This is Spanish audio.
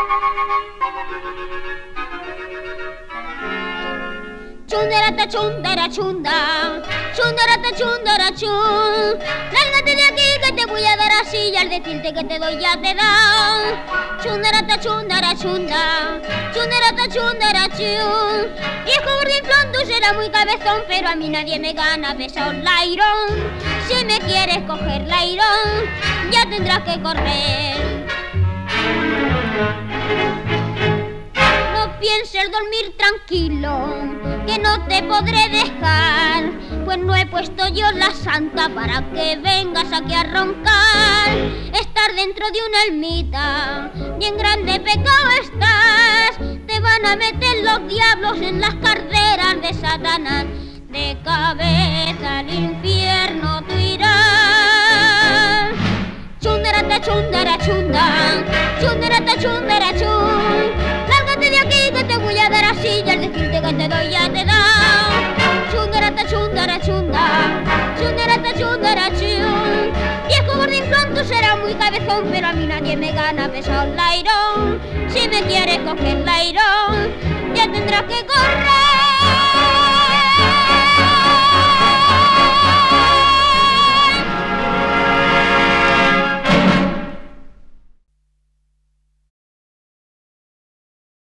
Chundarata, chundara, chunda, chundarata, chundara, chun. Lárgate de aquí que te voy a dar así y al decirte que te doy ya te da. Chundarata, chundara, chunda, chundarata, chundara, chun. Viejo gordinflón, tú serás muy cabezón, pero a mí nadie me gana, besa un lairón. Si me quieres coger lairón, ya tendrás que correr. No pienses dormir tranquilo, que no te podré dejar, pues no he puesto yo la santa para que vengas aquí a roncar. Estar dentro de una ermita, bien grande pecado estás, te van a meter los diablos en las carreras de Satanás. De cabeza al infierno tú irás. Chundarata, chundara, chunda, chundarata, chundara, chun. Lárgate de aquí que te voy a dar así y al decirte que te doy ya te da. Chundarata, chundara, chunda, chundarata, chundara, chun. Viejo gordinflón, tú serás muy cabezón, pero a mí nadie me gana, pesa un lairón. Si me quieres coger lairón, ya tendrás que correr.